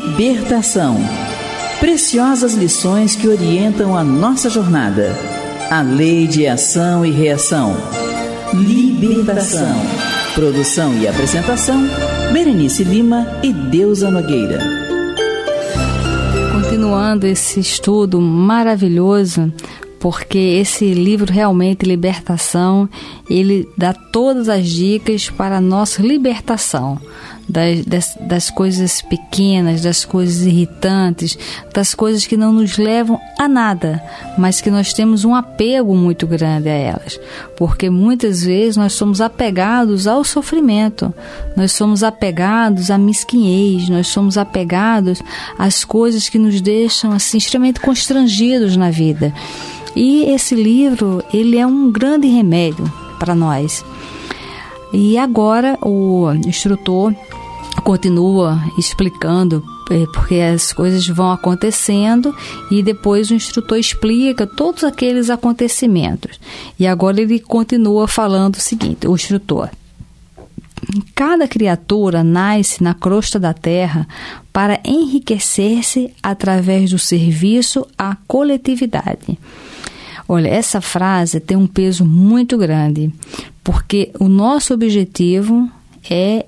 Libertação. Preciosas lições que orientam a nossa jornada. A lei de ação e reação. Libertação. Produção e apresentação, Berenice Lima e Deusa Nogueira. Continuando esse estudo maravilhoso, porque esse livro realmente, Libertação, ele dá todas as dicas para a nossa libertação das coisas pequenas, das coisas irritantes, das coisas que não nos levam a nada, mas que nós temos um apego muito grande a elas, porque muitas vezes nós somos apegados ao sofrimento, nós somos apegados à mesquinhez, nós somos apegados às coisas que nos deixam assim extremamente constrangidos na vida. E esse livro, ele é um grande remédio para nós. E agora o instrutor continua explicando, porque as coisas vão acontecendo e depois o instrutor explica todos aqueles acontecimentos. E agora ele continua falando o seguinte, o instrutor: cada criatura nasce na crosta da terra para enriquecer-se através do serviço à coletividade. Olha, essa frase tem um peso muito grande, porque o nosso objetivo é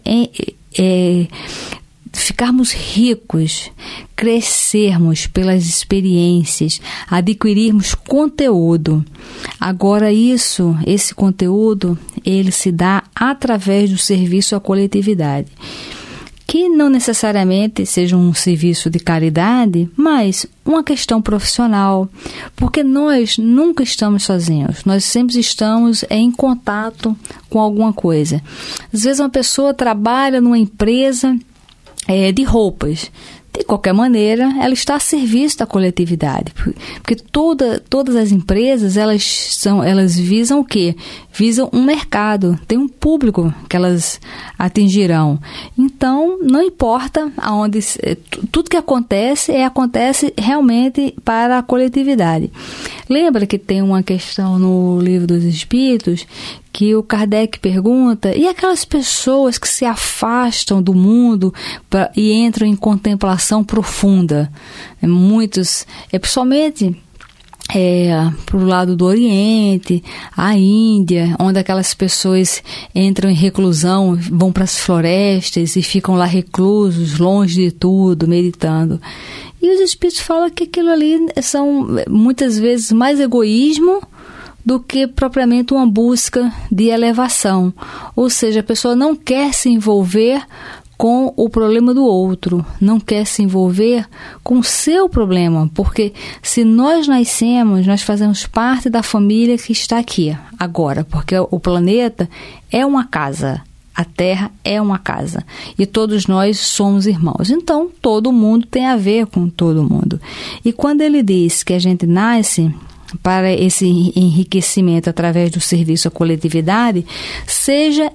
ficarmos ricos, crescermos pelas experiências, adquirirmos conteúdo. Agora esse conteúdo, ele se dá através do serviço à coletividade, que não necessariamente seja um serviço de caridade, mas uma questão profissional, porque nós nunca estamos sozinhos, nós sempre estamos em contato com alguma coisa. Às vezes uma pessoa trabalha numa empresa de roupas. De qualquer maneira, ela está a serviço da coletividade, porque todas as empresas, elas visam o quê? Visam um mercado, tem um público que elas atingirão. Então, não importa aonde, tudo que acontece realmente para a coletividade. Lembra que tem uma questão no Livro dos Espíritos que o Kardec pergunta: e aquelas pessoas que se afastam do mundo e entram em contemplação profunda? Muitos, principalmente para o lado do Oriente, a Índia, onde aquelas pessoas entram em reclusão, vão para as florestas e ficam lá reclusos, longe de tudo, meditando. E os Espíritos falam que aquilo ali são muitas vezes mais egoísmo do que propriamente uma busca de elevação. Ou seja, a pessoa não quer se envolver com o problema do outro, não quer se envolver com o seu problema, porque se nós nascemos, nós fazemos parte da família que está aqui agora, porque o planeta é uma casa, a Terra é uma casa, e todos nós somos irmãos, então todo mundo tem a ver com todo mundo. E quando ele diz que a gente nasce para esse enriquecimento através do serviço à coletividade, seja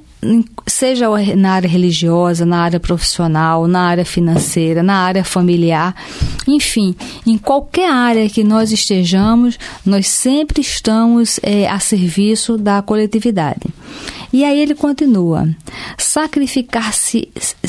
na área religiosa, na área profissional, na área financeira, na área familiar, enfim, em qualquer área que nós estejamos, nós sempre estamos a serviço da coletividade. E aí ele continua: sacrificar-se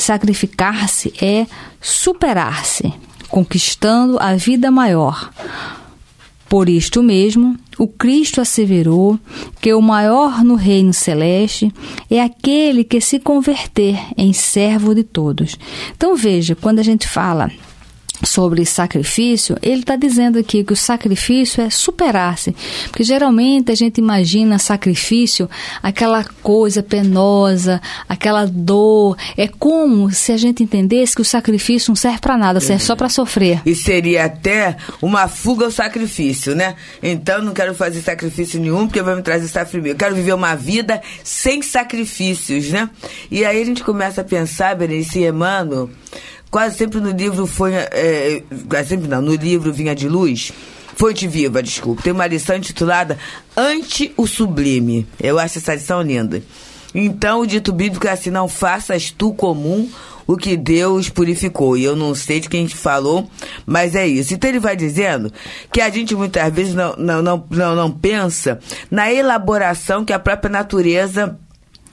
é superar-se, conquistando a vida maior. Por isto mesmo, o Cristo asseverou que o maior no reino celeste é aquele que se converter em servo de todos. Então veja, quando a gente fala sobre sacrifício, ele está dizendo aqui que o sacrifício é superar-se, porque geralmente a gente imagina sacrifício, aquela coisa penosa, aquela dor, é como se a gente entendesse que o sacrifício não serve para nada, serve só para sofrer. E seria até uma fuga ao sacrifício, né? Então não quero fazer sacrifício nenhum, porque vai me trazer sofrimento. Eu quero viver uma vida sem sacrifícios, né? E aí a gente começa a pensar, Berenice e Emmanuel, quase sempre no livro no livro Vinha de Luz, Fonte Viva, desculpa, tem uma lição intitulada Ante o Sublime. Eu acho essa lição linda. Então, o dito bíblico é assim: não faças tu comum o que Deus purificou. E eu não sei de quem falou, mas é isso. Então ele vai dizendo que a gente muitas vezes não pensa na elaboração que a própria natureza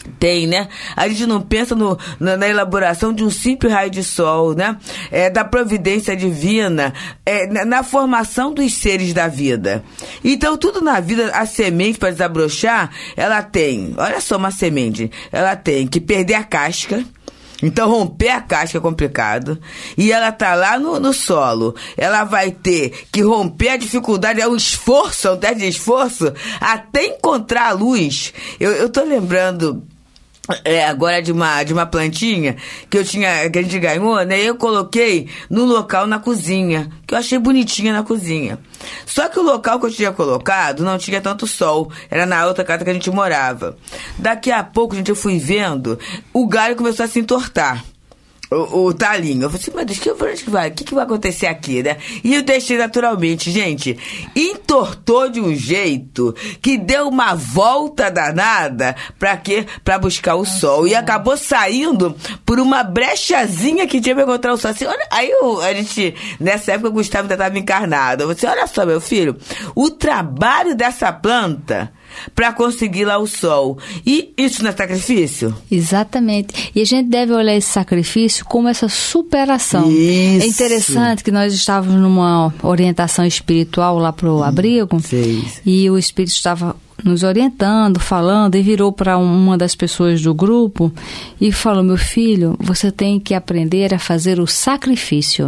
Tem, né? A gente não pensa na elaboração de um simples raio de sol, né? Da providência divina, na formação dos seres da vida. Então, tudo na vida, a semente para desabrochar, ela tem, olha só uma semente, ela tem que perder a casca. Então, romper a casca é complicado. E ela tá lá no solo. Ela vai ter que romper a dificuldade, é um esforço, é um teste de esforço, até encontrar a luz. Eu tô lembrando agora de uma plantinha que a gente ganhou, né? Eu coloquei no local na cozinha, que eu achei bonitinha na cozinha. Só que o local que eu tinha colocado não tinha tanto sol, era na outra casa que a gente morava. Daqui a pouco, gente, eu fui vendo, o galho começou a se entortar. O talinho. Eu falei assim, mas o que vai acontecer aqui, né? E eu deixei naturalmente, gente. Entortou de um jeito que deu uma volta danada pra quê? Pra buscar o sol. E acabou saindo por uma brechazinha que tinha pra encontrar o sol. Assim, olha, aí a gente, nessa época, o Gustavo ainda estava encarnado. Eu falei assim, olha só, meu filho, o trabalho dessa planta para conseguir lá o sol. E isso não é sacrifício? Exatamente. E a gente deve olhar esse sacrifício como essa superação. Isso. É interessante que nós estávamos numa orientação espiritual lá pro abrigo. E o espírito estava nos orientando, falando, e virou para uma das pessoas do grupo e falou, meu filho, você tem que aprender a fazer o sacrifício.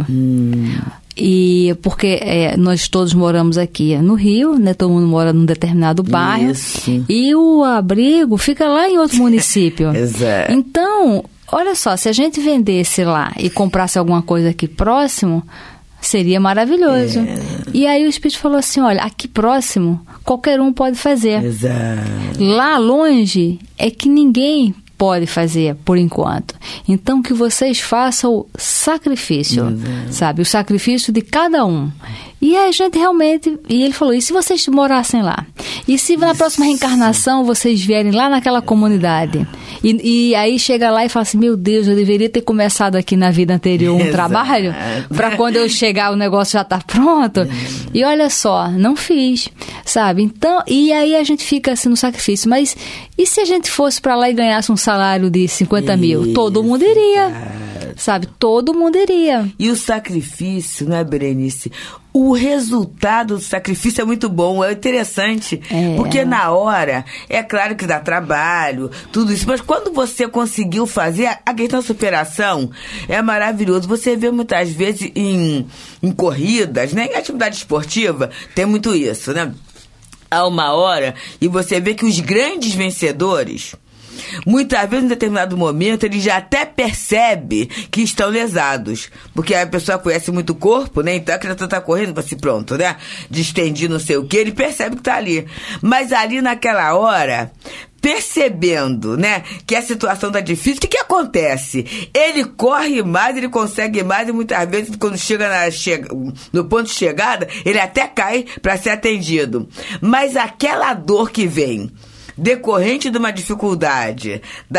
E porque nós todos moramos aqui no Rio, né? Todo mundo mora num determinado bairro. Isso. E o abrigo fica lá em outro município. Exato. Então, olha só, se a gente vendesse lá e comprasse alguma coisa aqui próximo, seria maravilhoso. E aí o Espírito falou assim, olha, aqui próximo, qualquer um pode fazer. Exato. Lá longe é que ninguém pode fazer, por enquanto. Então, que vocês façam o sacrifício, sabe? O sacrifício de cada um. E a gente realmente... E ele falou, e se vocês morassem lá? E se na próxima reencarnação vocês vierem lá naquela comunidade? E aí chega lá e fala assim, meu Deus, eu deveria ter começado aqui na vida anterior um trabalho, para quando eu chegar o negócio já tá pronto. E olha só, não fiz, sabe? Então, e aí a gente fica assim no sacrifício. Mas e se a gente fosse para lá e ganhasse um salário de 50 mil? Todo mundo iria, sabe? Todo mundo iria. E o sacrifício, né, Berenice? O resultado do sacrifício é muito bom, é interessante, porque na hora, é claro que dá trabalho, tudo isso, mas quando você conseguiu fazer, a questão da superação é maravilhoso. Você vê muitas vezes em corridas, né, em atividade esportiva, tem muito isso, né? Há uma hora, e você vê que os grandes vencedores... Muitas vezes, em determinado momento, ele já até percebe que estão lesados. Porque a pessoa conhece muito o corpo, né? Então a criatura está correndo para si pronto, né? Distendir não sei o que, ele percebe que está ali. Mas ali naquela hora, percebendo, né, que a situação está difícil, o que acontece? Ele corre mais, ele consegue mais, e muitas vezes, quando chega no ponto de chegada, ele até cai para ser atendido. Mas aquela dor que vem decorrente de uma dificuldade,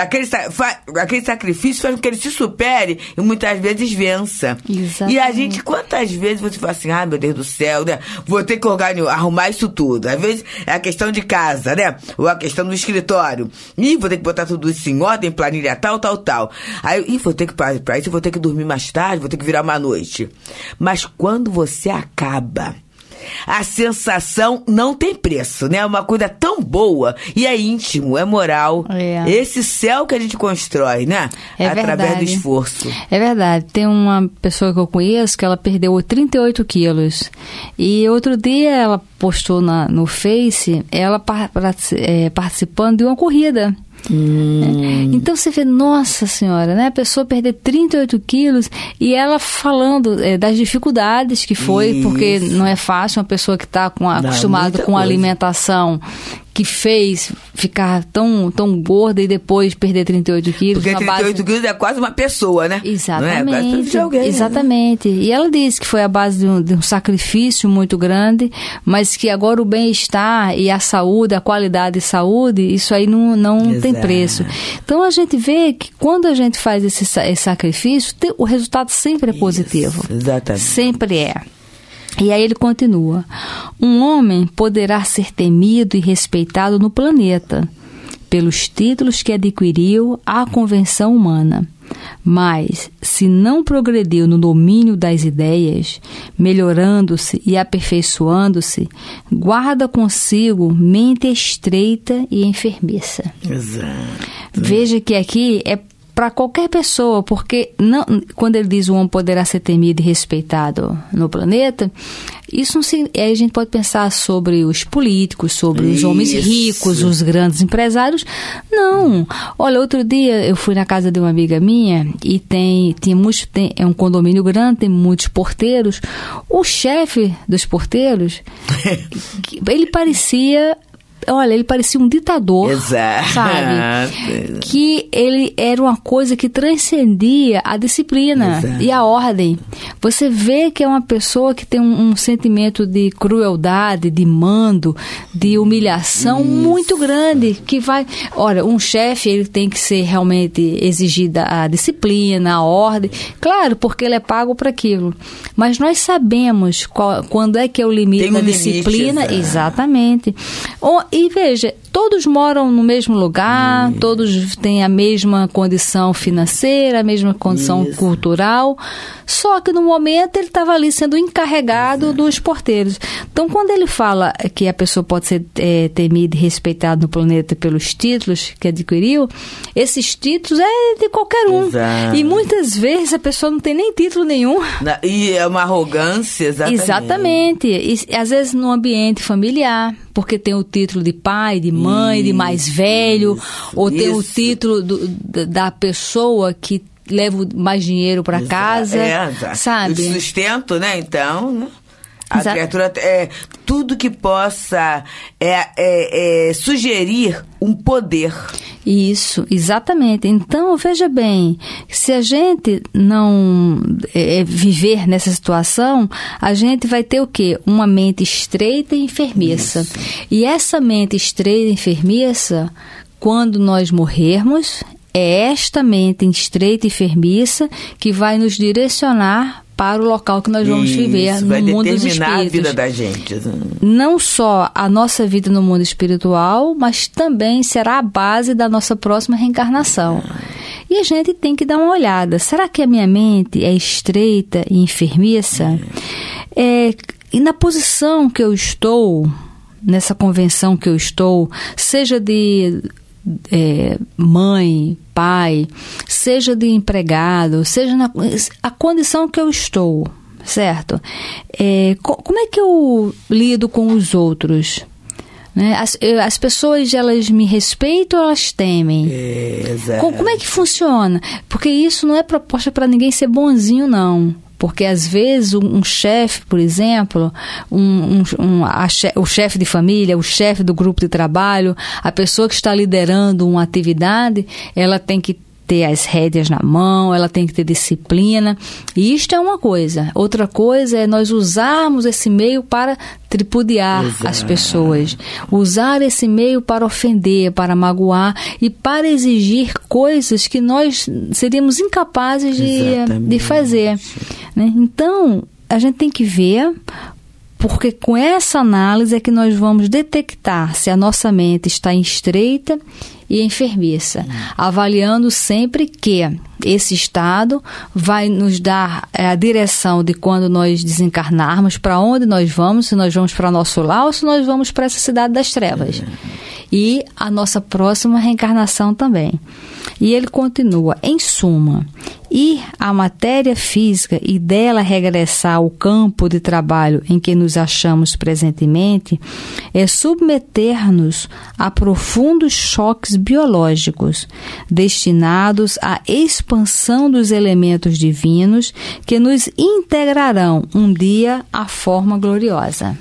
aquele sacrifício faz com que ele se supere e muitas vezes vença. Exatamente. E a gente, quantas vezes você fala assim, meu Deus do céu, né? Vou ter que arrumar isso tudo. Às vezes é a questão de casa, né? Ou a questão do escritório. E vou ter que botar tudo isso em ordem, planilha tal. Aí, vou ter que, para isso, eu vou ter que dormir mais tarde, vou ter que virar uma noite. Mas quando você acaba, a sensação não tem preço, né? É uma coisa tão boa e é íntimo, é moral. Esse céu que a gente constrói, né? Através do esforço. É verdade. Tem uma pessoa que eu conheço que ela perdeu 38 quilos. E outro dia ela postou no Face, ela participando de uma corrida. Então você vê, nossa senhora, né? A pessoa perder 38 quilos e ela falando das dificuldades que foi, porque não é fácil uma pessoa que está acostumada com a alimentação que fez ficar tão gorda e depois perder 38 quilos. Porque 38 quilos é quase uma pessoa, né? Exatamente. Não é quase de alguém, exatamente. Né? E ela disse que foi a base de um sacrifício muito grande, mas que agora o bem-estar e a saúde, a qualidade de saúde, isso aí não tem preço. Então a gente vê que quando a gente faz esse sacrifício, o resultado sempre é positivo. Isso, exatamente. Sempre é. E aí ele continua. Um homem poderá ser temido e respeitado no planeta, pelos títulos que adquiriu à convenção humana. Mas, se não progrediu no domínio das ideias, melhorando-se e aperfeiçoando-se, guarda consigo mente estreita e enfermiça. Exato. Veja que aqui é para qualquer pessoa, porque não, quando ele diz o homem poderá ser temido e respeitado no planeta, isso aí a gente pode pensar sobre os políticos, sobre os homens ricos, os grandes empresários. Não. Olha, outro dia eu fui na casa de uma amiga minha e é um condomínio grande, tem muitos porteiros. O chefe dos porteiros, ele parecia um ditador. Exato. Sabe? Que ele era uma coisa que transcendia a disciplina. Exato. E a ordem. Você vê que é uma pessoa que tem um sentimento de crueldade, de mando, de humilhação muito grande, que vai... Olha, um chefe, ele tem que ser realmente exigida a disciplina, a ordem. Claro, porque ele é pago para aquilo. Mas nós sabemos quando é que é o limite da disciplina. Exatamente. E veja, todos moram no mesmo lugar, todos têm a mesma condição financeira, a mesma condição cultural, só que no momento ele estava ali sendo encarregado dos porteiros. Então, quando ele fala que a pessoa pode ser temida e respeitada no planeta pelos títulos que adquiriu, esses títulos é de qualquer um. Exato. E muitas vezes a pessoa não tem nem título nenhum. E é uma arrogância, exatamente. Exatamente. E às vezes no ambiente familiar, porque tem o título de pai, de mãe, de mais velho, ou tem o título da pessoa que leva mais dinheiro para casa, sabe? O sustento, né? Então, né? A criatura tudo que possa sugerir um poder. Isso, exatamente. Então, veja bem, se a gente não viver nessa situação, a gente vai ter o quê? Uma mente estreita e enfermiça. Isso. E essa mente estreita e enfermiça, quando nós morrermos, é esta mente estreita e enfermiça que vai nos direcionar para o local que nós vamos viver no mundo dos espíritos. Vai determinar a vida da gente. Não só a nossa vida no mundo espiritual, mas também será a base da nossa próxima reencarnação. E a gente tem que dar uma olhada. Será que a minha mente é estreita e enfermiça? E na posição que eu estou, nessa convenção que eu estou, seja de... mãe, pai, seja de empregado, seja a condição que eu estou, certo? Como é que eu lido com os outros? Né? As pessoas, elas me respeitam ou elas temem? Como é que funciona? Porque isso não é proposta para ninguém ser bonzinho, não. Porque, às vezes, um chefe, por exemplo, o chefe de família, o chefe do grupo de trabalho, a pessoa que está liderando uma atividade, ela tem que ter as rédeas na mão, ela tem que ter disciplina. E isto é uma coisa. Outra coisa é nós usarmos esse meio para tripudiar as pessoas. Usar esse meio para ofender, para magoar e para exigir coisas que nós seríamos incapazes de fazer. Né? Então, a gente tem que ver, porque com essa análise é que nós vamos detectar se a nossa mente está estreita e enfermiça, avaliando sempre que esse estado vai nos dar a direção de quando nós desencarnarmos, para onde nós vamos, se nós vamos para nosso lar ou se nós vamos para essa cidade das trevas. E a nossa próxima reencarnação também. E ele continua, em suma, ir à matéria física e dela regressar ao campo de trabalho em que nos achamos presentemente é submeter-nos a profundos choques biológicos destinados à expansão dos elementos divinos que nos integrarão um dia à forma gloriosa.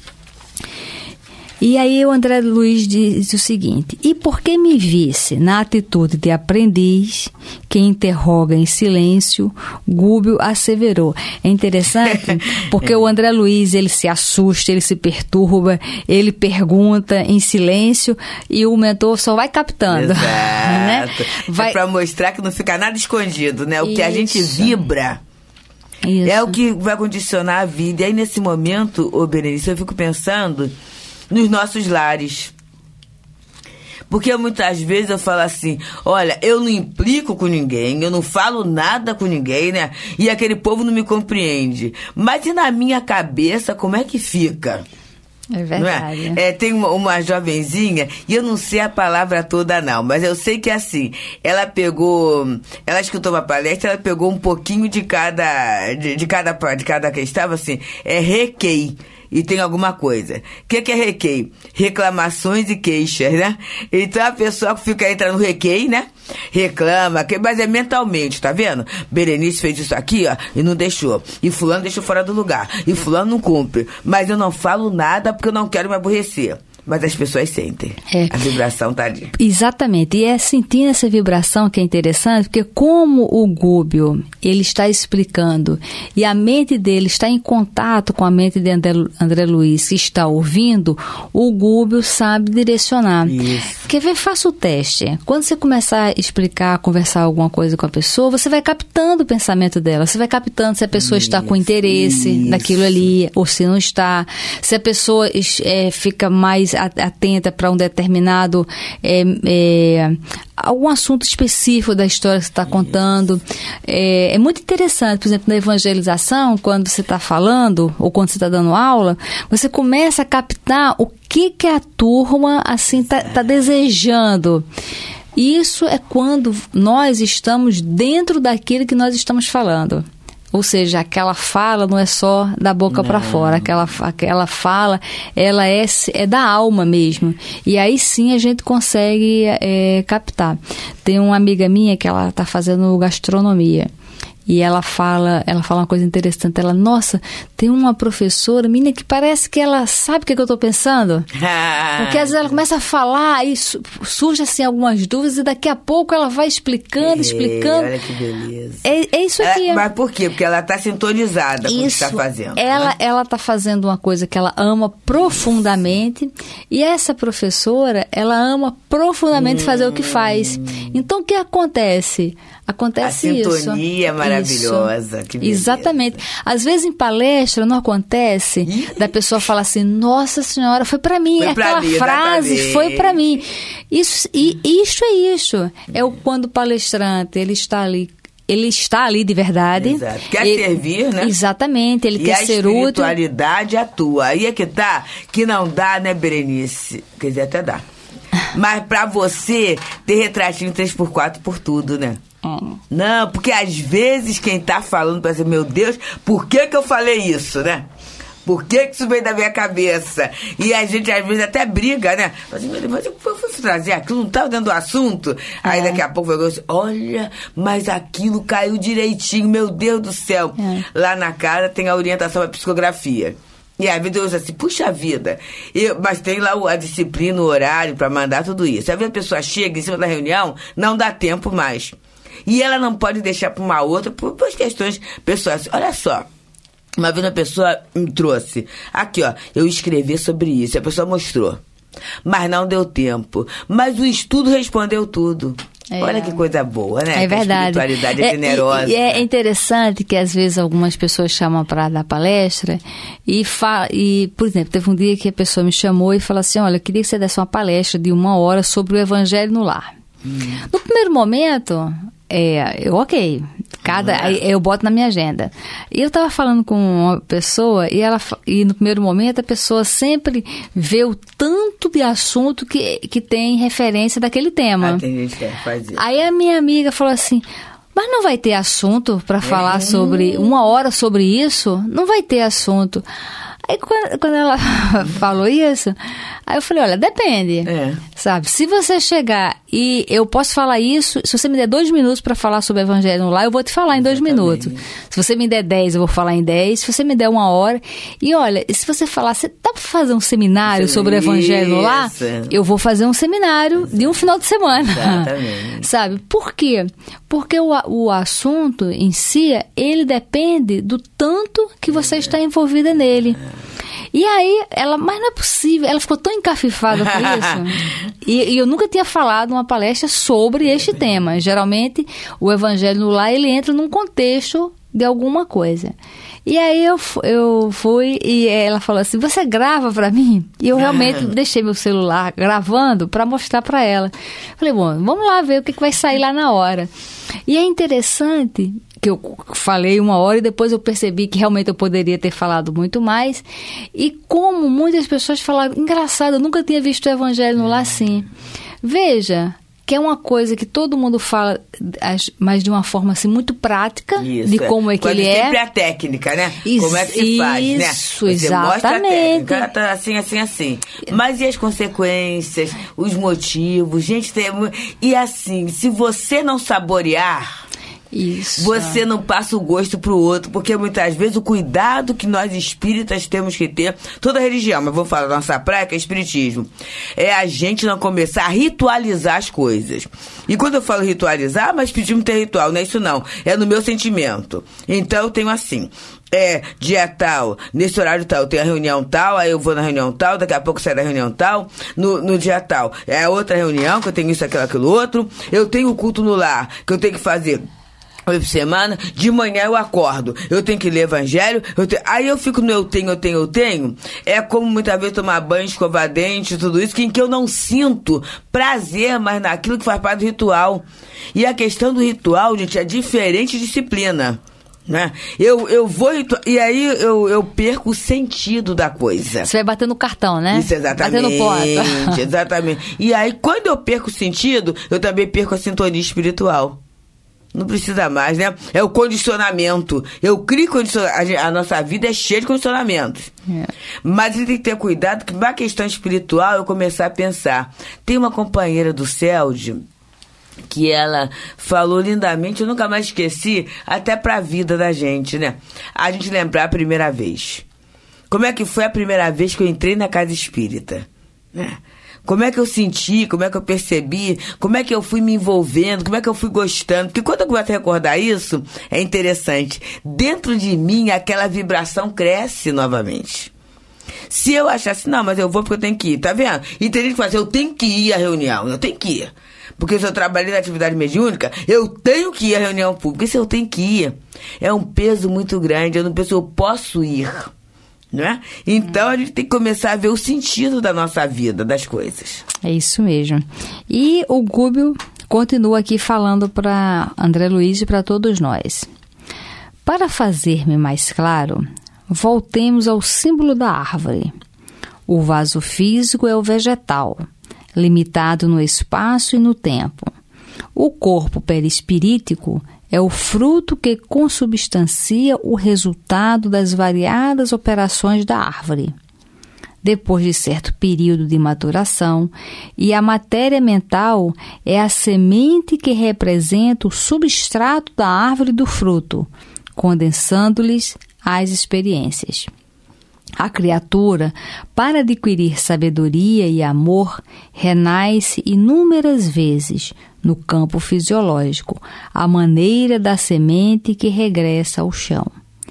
E aí o André Luiz diz o seguinte: e porque me visse na atitude de aprendiz que interroga em silêncio, Gúbio asseverou. É interessante porque o André Luiz, ele se assusta, ele se perturba, ele pergunta em silêncio e o mentor só vai captando. Exato. Né? É para mostrar que não fica nada escondido, né? O que a gente vibra Isso. é o que vai condicionar a vida. E aí nesse momento, Berenice, eu fico pensando nos nossos lares. Porque muitas vezes eu falo assim, olha, eu não implico com ninguém, eu não falo nada com ninguém, né? E aquele povo não me compreende. Mas e na minha cabeça, como é que fica? É verdade. Não é? Tem uma jovenzinha, e eu não sei a palavra toda não, mas eu sei que assim, ela escutou uma palestra, ela pegou um pouquinho de cada que estava assim, requei. E tem alguma coisa. O que é requei? Reclamações e queixas, né? Então a pessoa fica entrando no requei, né? Reclama, mas é mentalmente, tá vendo? Berenice fez isso aqui, ó, e não deixou. E fulano deixou fora do lugar. E fulano não cumpre. Mas eu não falo nada porque eu não quero me aborrecer. Mas as pessoas sentem. A vibração tá ali. Exatamente. E é sentindo essa vibração que é interessante, porque como o Gubbio, ele está explicando, e a mente dele está em contato com a mente de André Luiz, que está ouvindo, o Gubbio sabe direcionar. Isso. Quer ver? Faça o teste. Quando você começar a explicar, conversar alguma coisa com a pessoa, você vai captando o pensamento dela. Você vai captando se a pessoa está com interesse naquilo ali, ou se não está. Se a pessoa fica mais atenta para um determinado algum assunto específico da história que você está contando. É muito interessante, por exemplo, na evangelização, quando você está falando ou quando você está dando aula, você começa a captar o que a turma assim tá desejando. Isso é quando nós estamos dentro daquilo que nós estamos falando. Ou seja, aquela fala não é só da boca para fora, aquela fala, ela é da alma mesmo. E aí sim a gente consegue captar. Tem uma amiga minha que ela está fazendo gastronomia. E ela fala uma coisa interessante. Ela, nossa, tem uma professora, menina, que parece que ela sabe o que eu estou pensando. Porque às vezes ela começa a falar e surge assim algumas dúvidas e daqui a pouco ela vai explicando. Olha que beleza. É isso aqui. Mas por quê? Porque ela está sintonizada com o que está fazendo. Ela está fazendo uma coisa que ela ama profundamente e essa professora, ela ama profundamente fazer o que faz. Então, o que acontece? Acontece isso. A sintonia maravilhosa. Que beleza. Exatamente. Às vezes em palestra não acontece da pessoa falar assim, nossa senhora, foi para mim. Aquela frase exatamente. Foi para mim. Isso é isso. É quando o palestrante, ele está ali de verdade. Exato. Quer servir, né? Exatamente. Ele quer ser útil. E a espiritualidade atua. Aí é que tá, que não dá, né, Berenice? Quer dizer, até dá. Mas pra você ter retratinho 3x4 por tudo, né? Não, porque às vezes quem tá falando pensa, meu Deus, por que eu falei isso, né? Por que isso veio da minha cabeça? E a gente às vezes até briga, né? Mas eu fui trazer aquilo, não estava dentro do assunto. Aí daqui a pouco eu digo, olha, mas aquilo caiu direitinho, meu Deus do céu. Lá na casa tem a orientação à psicografia. E às vezes eu uso assim, puxa vida. Mas tem lá a disciplina, o horário para mandar tudo isso. Às vezes a pessoa chega em cima da reunião, não dá tempo mais. E ela não pode deixar para uma outra por questões pessoais. Olha só, uma vez uma pessoa me trouxe, aqui ó, eu escrevi sobre isso, a pessoa mostrou, mas não deu tempo. Mas o estudo respondeu tudo. Olha que coisa boa, né? É verdade. A espiritualidade é generosa. E é interessante que às vezes algumas pessoas chamam para dar palestra e, por exemplo, teve um dia que a pessoa me chamou e falou assim, olha, eu queria que você desse uma palestra de 1 hora sobre o Evangelho no Lar. No primeiro momento, eu boto na minha agenda. E eu estava falando com uma pessoa e no primeiro momento a pessoa sempre vê o tanto de assunto que tem referência daquele tema. Tem gente que faz isso. Aí a minha amiga falou assim, mas não vai ter assunto para falar sobre 1 hora sobre isso? Não vai ter assunto. Aí quando ela falou isso, aí eu falei, olha, depende, sabe? Se você chegar e eu posso falar isso, se você me der 2 minutos para falar sobre o Evangelho no Lar, eu vou te falar em 2 minutos. Se você me der 10, eu vou falar em 10. Se você me der 1 hora... E olha, se você falar, você dá para fazer um seminário sobre o Evangelho no Lar? Eu vou fazer um seminário de um final de semana. Exatamente. Sabe? Por quê? Porque o assunto em si, ele depende do tanto que você está envolvida nele. E aí, mas não é possível, ela ficou tão encafifada com isso. E eu nunca tinha falado uma palestra sobre este tema. Geralmente, o Evangelho no Lar, ele entra num contexto de alguma coisa. E aí eu fui e ela falou assim, você grava para mim? E eu realmente deixei meu celular gravando para mostrar para ela. Falei, bom, vamos lá ver o que vai sair lá na hora. E é interessante que eu falei 1 hora e depois eu percebi que realmente eu poderia ter falado muito mais. E como muitas pessoas falaram, engraçado, eu nunca tinha visto o evangelho no lar assim. Veja, que é uma coisa que todo mundo fala, mas de uma forma assim muito prática, isso, de como é que ele é. Sempre a técnica, né? Isso, como é que se faz, né? Isso, exatamente. Mostra a técnica, tá assim, assim, assim. Mas e as consequências, os motivos? Gente, e assim, se você não saborear... Isso. Você não passa o gosto pro outro, porque muitas vezes o cuidado que nós espíritas temos que ter, toda religião, mas vou falar da nossa praia, que é espiritismo, é a gente não começar a ritualizar as coisas. E quando eu falo ritualizar, mas espiritismo tem ritual, não é isso não, é no meu sentimento. Então eu tenho assim, dia tal, nesse horário tal, eu tenho a reunião tal, aí eu vou na reunião tal, daqui a pouco saio da reunião tal, no dia tal, é outra reunião, que eu tenho isso, aquilo outro, eu tenho o culto no lar, que eu tenho que fazer... por semana, de manhã eu acordo, eu tenho que ler evangelho, aí eu fico no eu tenho, é como muitas vezes tomar banho, escovar dente, tudo isso, em que eu não sinto prazer mais naquilo que faz parte do ritual. E a questão do ritual, gente, é diferente de disciplina, né? Eu vou e aí eu perco o sentido da coisa. Você vai bater no cartão, né? Isso, exatamente. Batendo porta. Exatamente. E aí, quando eu perco o sentido, eu também perco a sintonia espiritual. Não precisa mais, né? É o condicionamento. Eu crio condicionamento. A nossa vida é cheia de condicionamentos. Mas a gente tem que ter cuidado que na questão espiritual eu começar a pensar. Tem uma companheira do CELD que ela falou lindamente, eu nunca mais esqueci, até pra vida da gente, né? A gente lembrar a primeira vez. Como é que foi a primeira vez que eu entrei na casa espírita? Né? Como é que eu senti, como é que eu percebi, como é que eu fui me envolvendo, como é que eu fui gostando. Porque quando eu começo a recordar isso, é interessante. Dentro de mim, aquela vibração cresce novamente. Se eu achasse, não, mas eu vou porque eu tenho que ir, tá vendo? E tem gente que fala assim, eu tenho que ir à reunião, eu tenho que ir. Porque se eu trabalhei na atividade mediúnica, eu tenho que ir à reunião pública. Isso eu tenho que ir. É um peso muito grande, eu não penso, eu posso ir. Não é? Então a gente tem que começar a ver o sentido da nossa vida, das coisas. É isso mesmo. E o Gúbio continua aqui falando para André Luiz e para todos nós. Para fazer-me mais claro, voltemos ao símbolo da árvore. O vaso físico é o vegetal, limitado no espaço e no tempo. O corpo perispirítico é o fruto que consubstancia o resultado das variadas operações da árvore. Depois de certo período de maturação, e a matéria mental é a semente que representa o substrato da árvore do fruto, condensando-lhes as experiências. A criatura, para adquirir sabedoria e amor, renasce inúmeras vezes no campo fisiológico, à maneira da semente que regressa ao chão.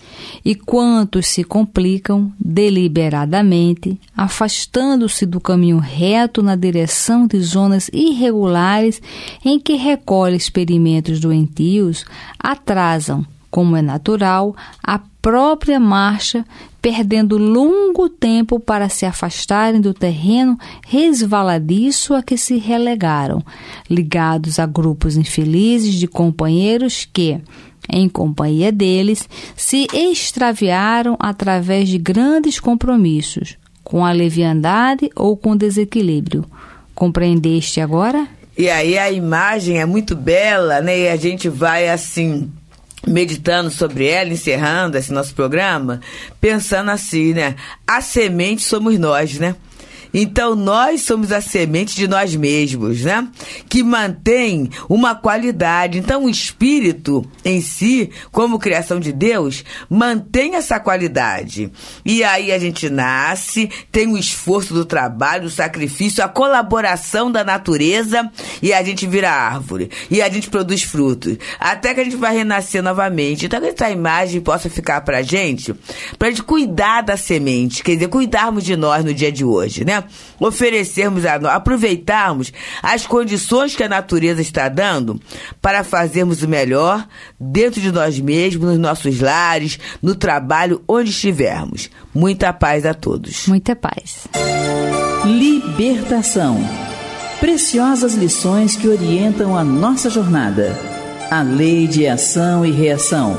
E quantos se complicam deliberadamente, afastando-se do caminho reto na direção de zonas irregulares em que recolhe experimentos doentios, atrasam, como é natural, a própria marcha, perdendo longo tempo para se afastarem do terreno resvaladiço a que se relegaram, ligados a grupos infelizes de companheiros que, em companhia deles, se extraviaram através de grandes compromissos, com a leviandade ou com desequilíbrio. Compreendeste agora? E aí a imagem é muito bela, né? E a gente vai assim, meditando sobre ela, encerrando esse nosso programa, pensando assim, né? A semente somos nós, né? Então, nós somos a semente de nós mesmos, né? Que mantém uma qualidade. Então, o espírito em si, como criação de Deus, mantém essa qualidade. E aí a gente nasce, tem o esforço do trabalho, do sacrifício, a colaboração da natureza, e a gente vira árvore. E a gente produz frutos. Até que a gente vai renascer novamente. Então, que essa imagem possa ficar pra gente cuidar da semente. Quer dizer, cuidarmos de nós no dia de hoje, né? né? Aproveitarmos as condições que a natureza está dando para fazermos o melhor dentro de nós mesmos, nos nossos lares, no trabalho, onde estivermos. Muita paz a todos. Muita paz. Libertação. Preciosas lições que orientam a nossa jornada. A lei de ação e reação.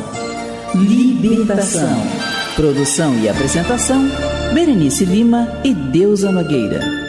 Libertação. Produção e apresentação, Berenice Lima e Deusa Nogueira.